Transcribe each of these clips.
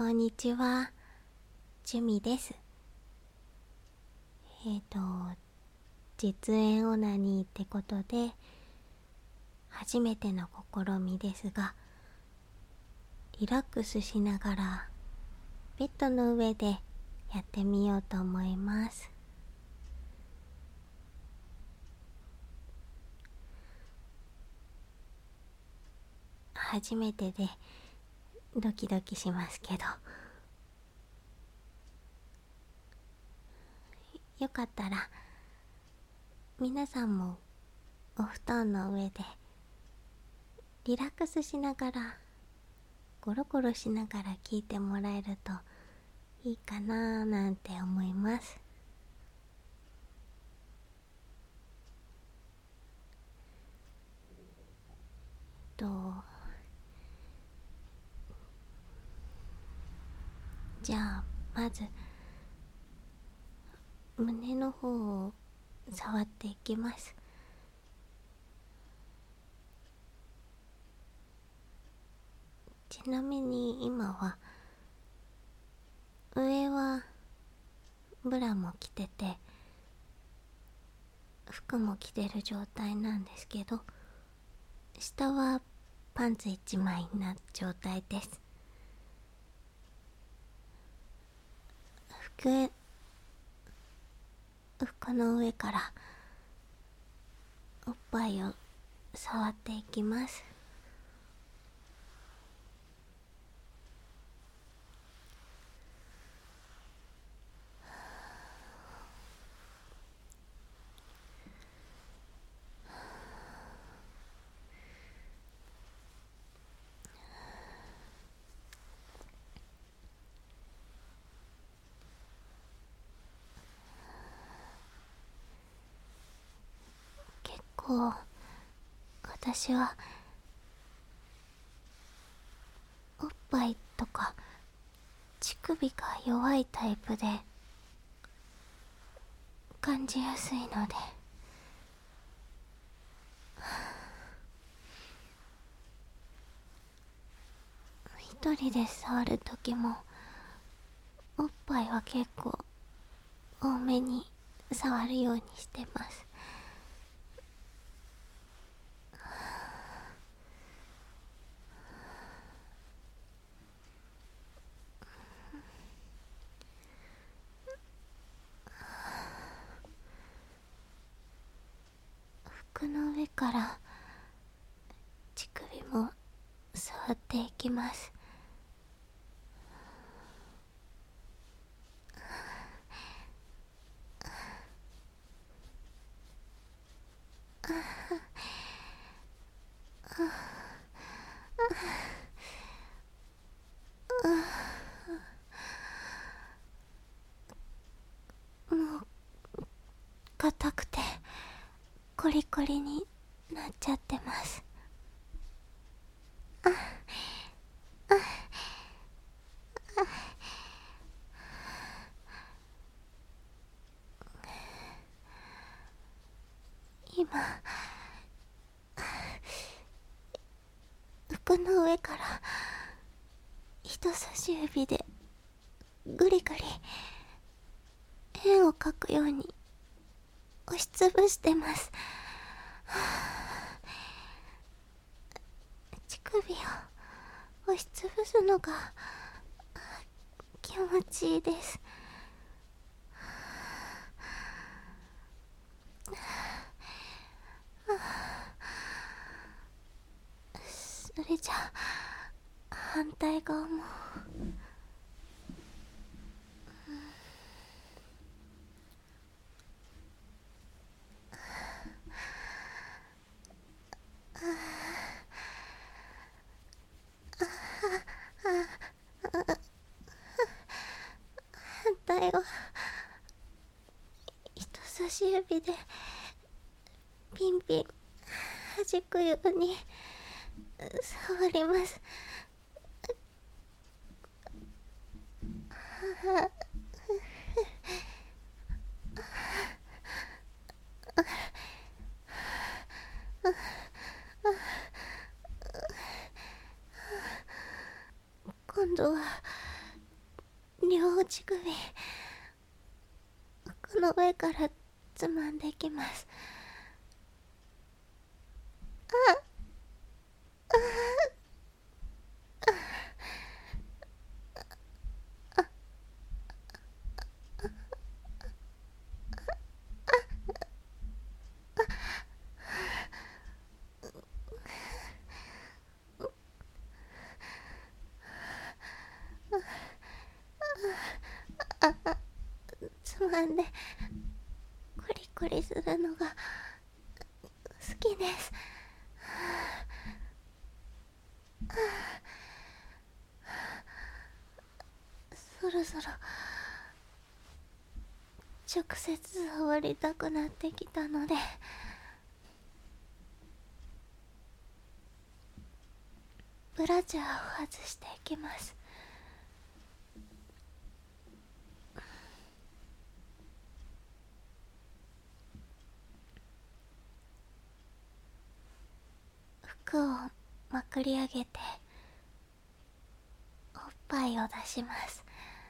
こんにちは、ジュミです。実演オナニーってことで、初めての試みですが、リラックスしながら、ベッドの上でやってみようと思います。初めてでドキドキしますけど、よかったら皆さんもお布団の上でリラックスしながらゴロゴロしながら聞いてもらえるといいかななんて思います。じゃあまず胸の方を触っていきます。ちなみに今は上はブラも着てて服も着てる状態なんですけど、下はパンツ1枚な状態です。服の上からおっぱいを触っていきます。結構私はおっぱいとか乳首が弱いタイプで感じやすいので、一人で触るときもおっぱいは結構多めに触るようにしてます。服の上から乳首も触っていきます。もう硬くてコリコリになっちゃってます。今服の上から人差し指でグリグリ円を描くように押しつぶしてます。乳首を押しつぶすのが気持ちいいです。それじゃあ反対側も。反対側人差し指でピンピン弾くように触ります。今度はお乳首、この上からつまんでいきます。つまんでコリコリするのが好きです。そろそろ直接触りたくなってきたので、ブラジャーを外していきます。服をまくり上げておっぱいを出します。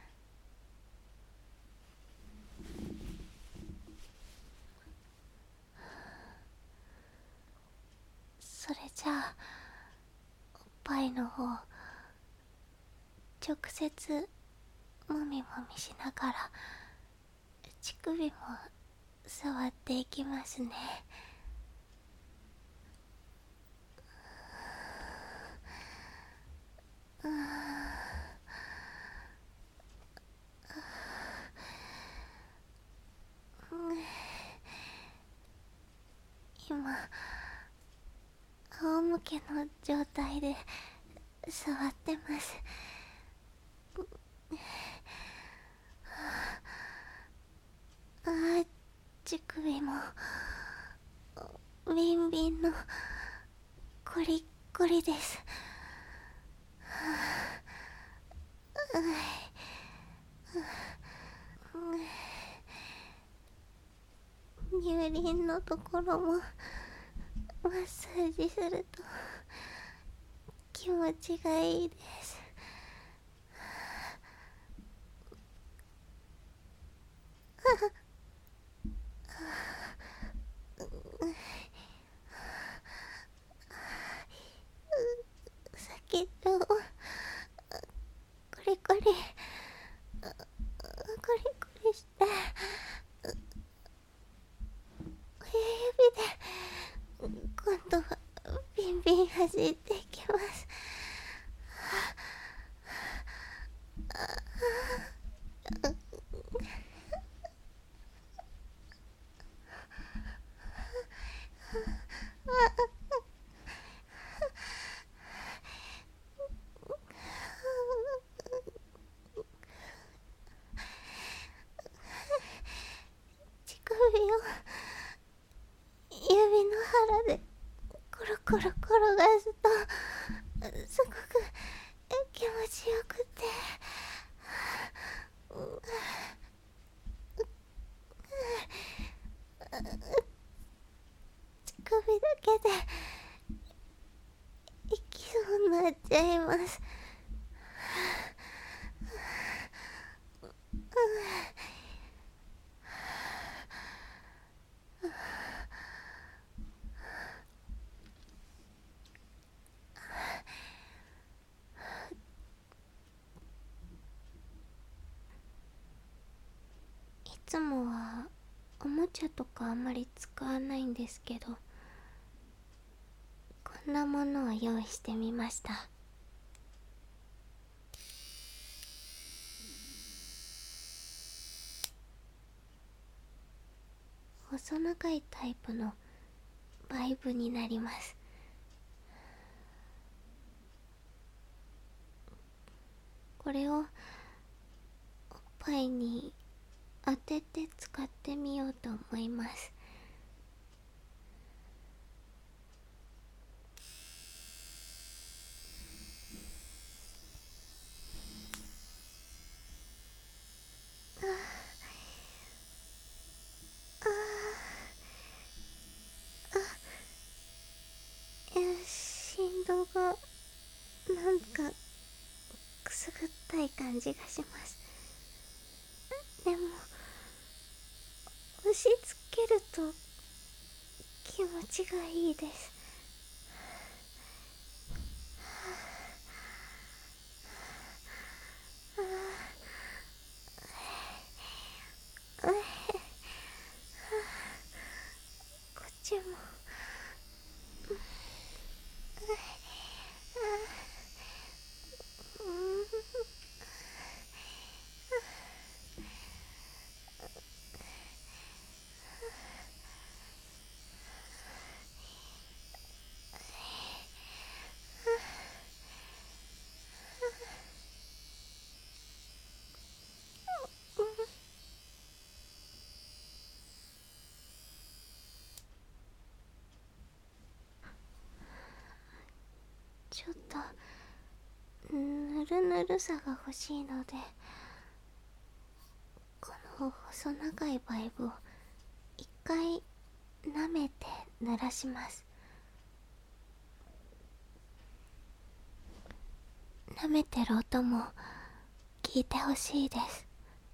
それじゃあおっぱいの方直接もみもみしながら乳首も触っていきますね。今仰向けの状態で触ってます。乳首もビンビンのコリッコリです。乳輪のところもマッサージすると気持ちがいいです。先っちょをコリコリコリコリして親指で今度はビンビン弾いていきます。乳首を指の腹でコロコロ転がすとすごく気持ちよくて、乳首だけで息そうになっちゃいます。いつもはおもちゃとかあんまり使わないんですけど、こんなものを用意してみました。細長いタイプのバイブになります。これをおっぱいに当てて使ってみようと思います。振動がなんかくすぐったい感じがします。 でも押し付けると気持ちがいいです。こっちもちょっとぬるぬるさが欲しいので、この細長いバイブを一回舐めて濡らします。舐めてる音も聞いてほしいです。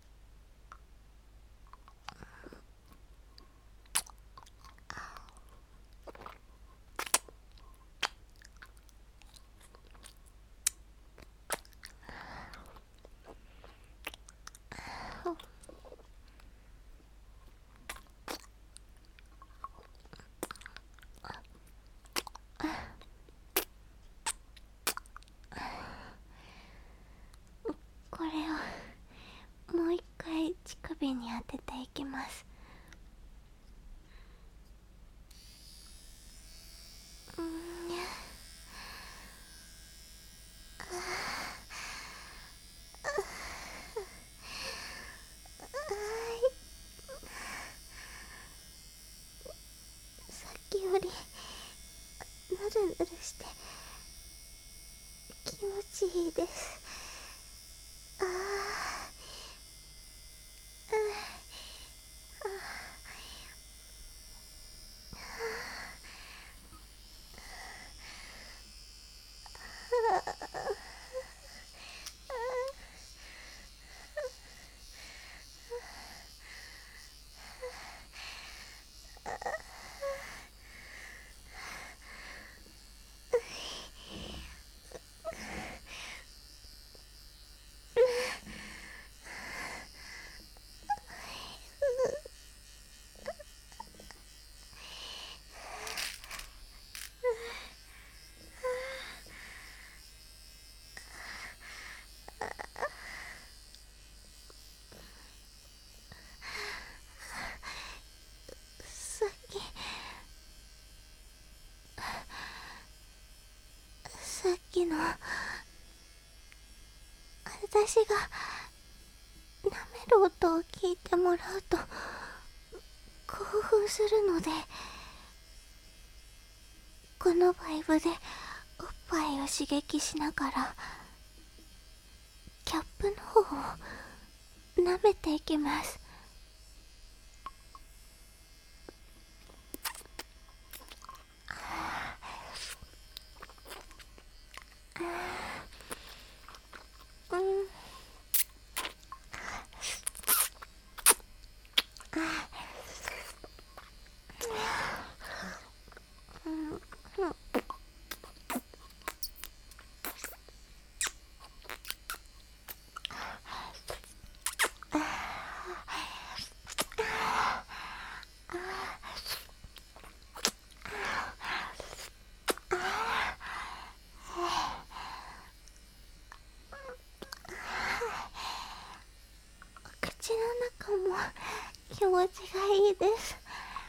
これをもう一回乳首に当てていきます。さっきよりぬるぬるして気持ちいいです。さっきの私が舐める音を聞いてもらうと興奮するので、このバイブでおっぱいを刺激しながらキャップの方を舐めていきます。口の中も気持ちがいいです。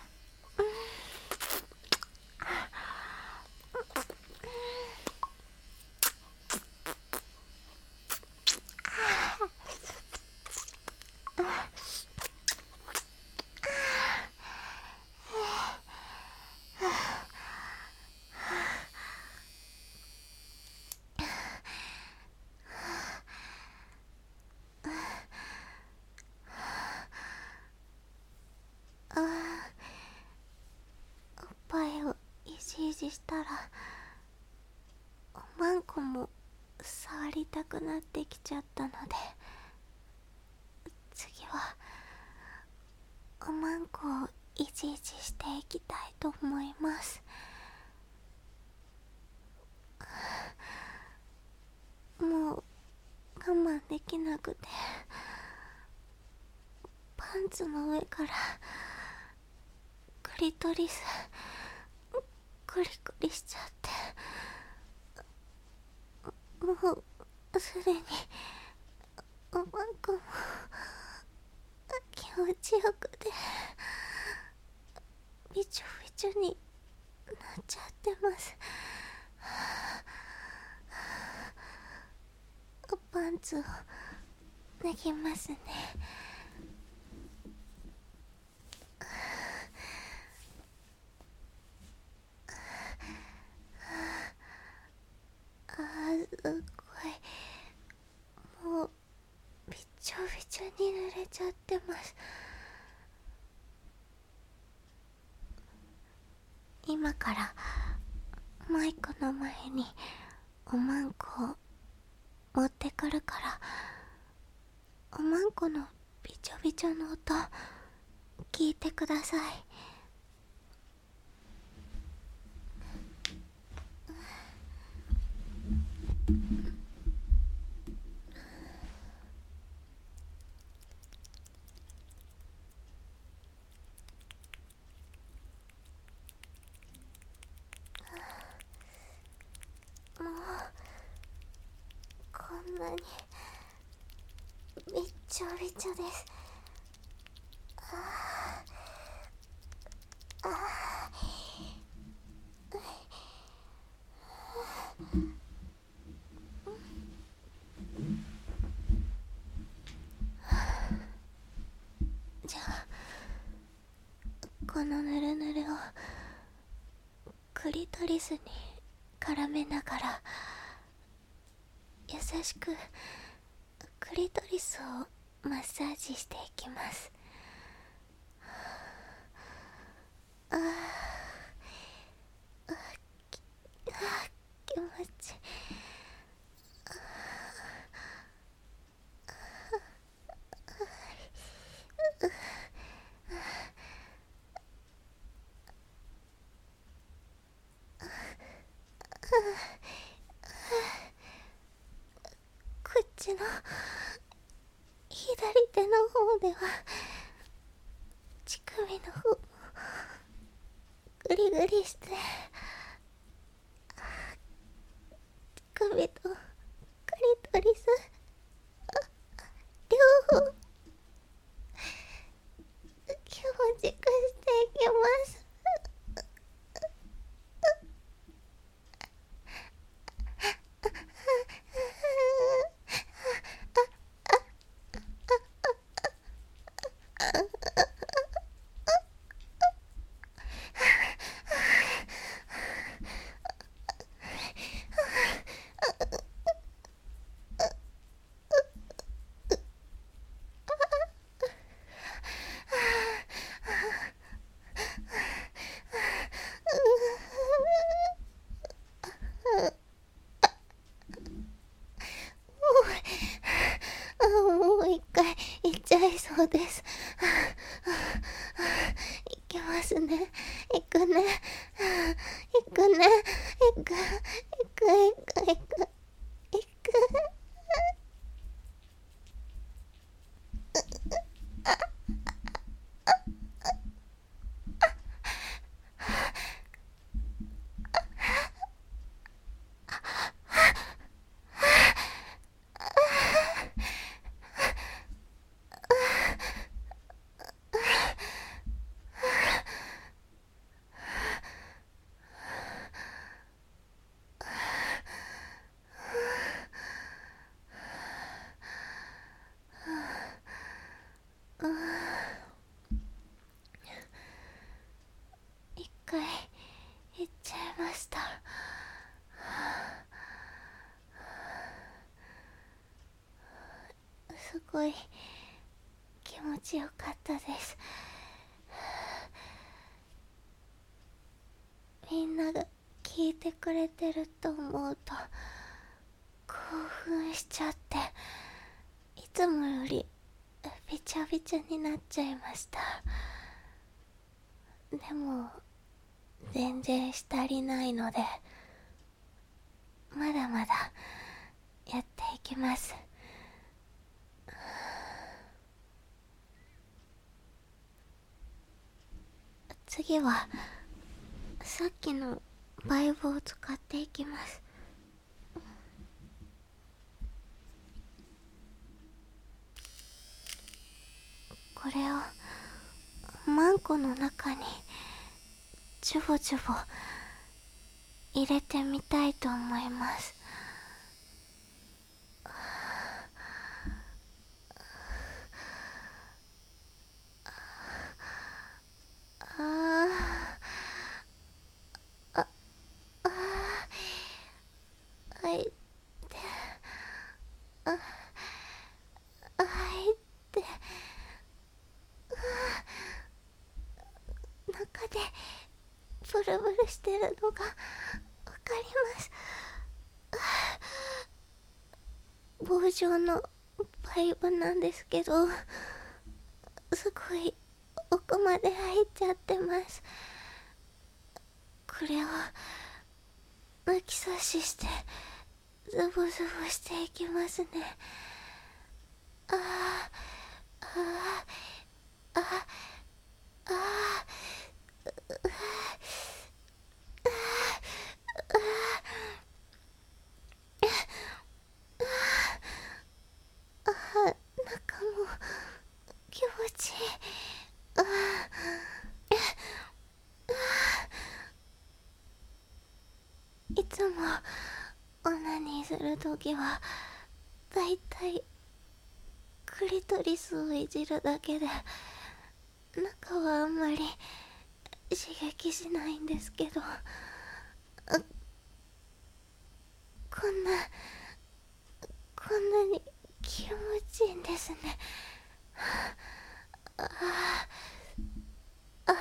おっぱいをいじいじしたらおまんこも触りたくなってきちゃったので、次はおまんこをいちいちしていきたいと思います。もう我慢できなくて、パンツの上からクリトリスクリクリしちゃって、もうすでにおまんこも気持ちよくてびちょびちょになっちゃってます。パンツを脱ぎますね。すっごい、もうびちょびちょに濡れちゃってます。今からマイクの前におまんこを持ってくるから、おまんこのびちょびちょの音聞いてください。もうこんなにびっちょびちょです。じゃあこのぬるぬるをクリトリスに絡めながら優しくクリトリスをマッサージしていきます。気持ちいい。こっちの左手の方では乳首の方もグリグリして、乳首とクリトリス両方気持ちくしていきます。もう一回行っちゃいそうです。行きますね。行くね。行くね。行く。行く。行く。行く。行く。一回行っちゃいました。すごい気持ちよかったです。みんなが聞いてくれてると思うと興奮しちゃって、いつもよりびちゃびちゃになっちゃいました。 でも全然足りないので、まだまだやっていきます。次はさっきのバイブを使っていきます。これをマンコの中にジュボジュボ入れてみたいと思います。はいってはいって中でブルブルしてるのがわかります。棒状のパイプなんですけど、すごい奥まで入っちゃってます。これを抜き差ししてズボズボしていきますね。あーあーあーあー中も気持ちいい。いつもオナニーするときはだいたいクリトリスをいじるだけで中はあんまり刺激しないんですけど、こんなに気持ちいいんですね。ああ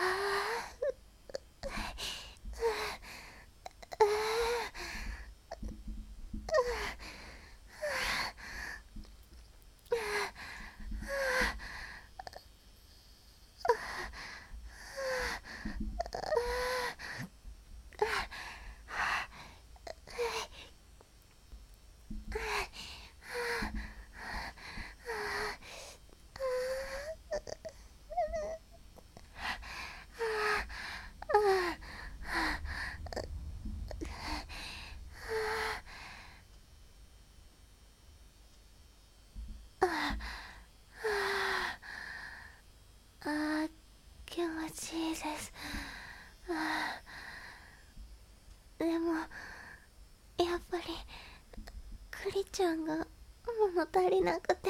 気持ちいいです。でもやっぱりクリちゃんが物足りなくて、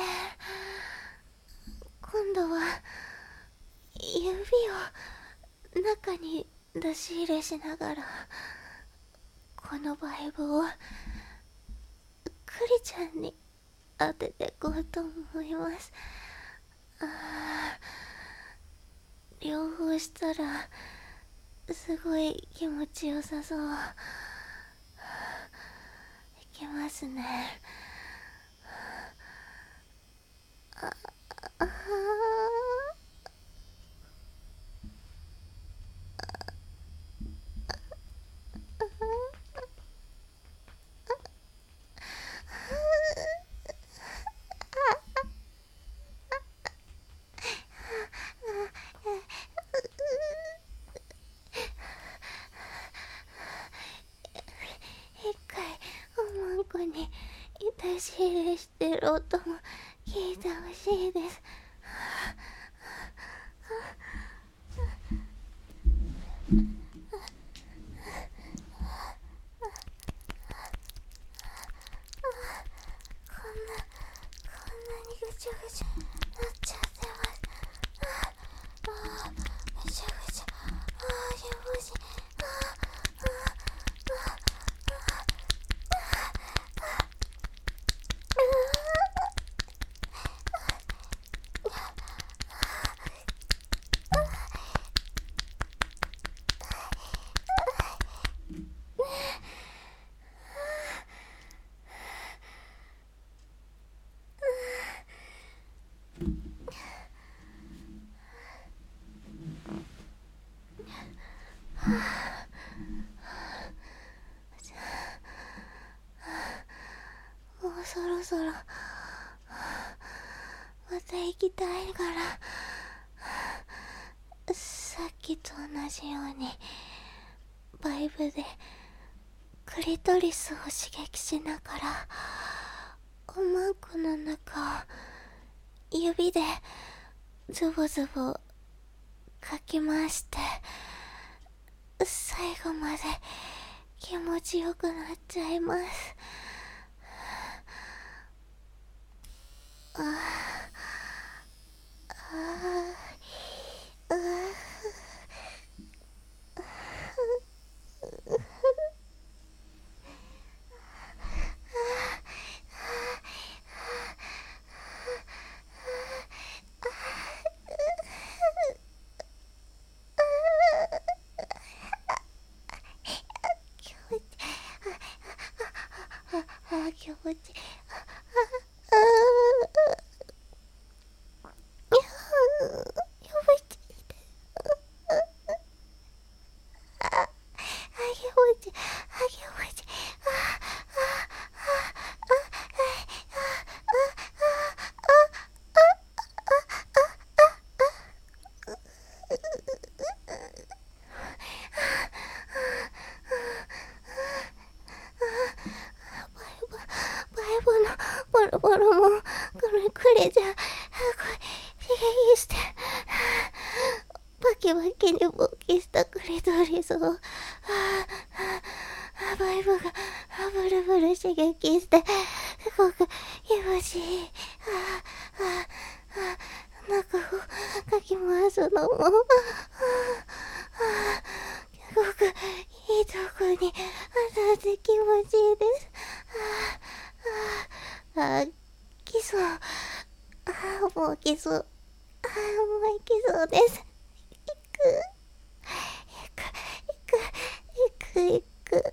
今度は指を中に出し入れしながらこのバイブをクリちゃんに当ててこうと思います。両方したらすごい気持ちよさそう。いきますね。一回おまんこに出し入れしてる音も聞いてほしいです。こんなにぐちゃぐちゃなっちゃってます。めちゃくちゃ気持ちいい。 そろそろまた行きたいから、さっきと同じようにバイブでクリトリスを刺激しながらおまんこの中を指でズボズボかき回して最後まで気持ちよくなっちゃいます。ああああ気持ちボロボロもこれじゃ刺激してバキバキに勃起したクリトリスをバイブがブルブル刺激してすごく気持ちいい。中をかき回すのもすごくいいとこに当たって気持ちいいです。来そう。もう来そう。もう来そうです。行く。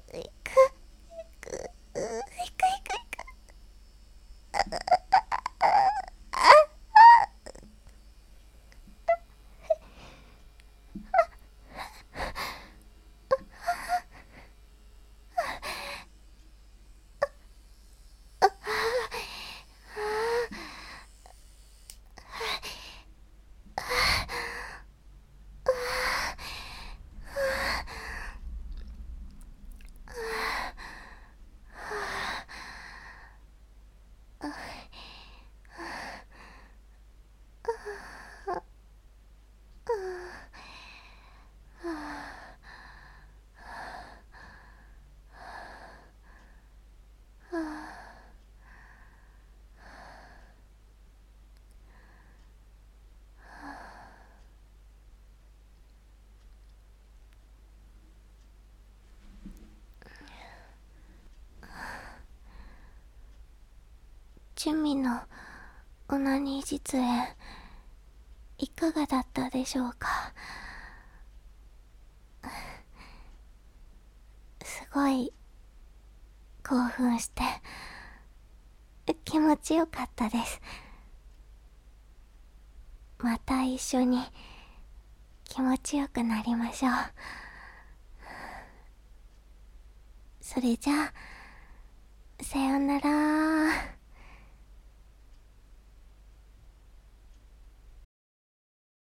趣味のオナニー実演いかがだったでしょうか。すごい興奮して気持ちよかったです。また一緒に気持ちよくなりましょう。それじゃあ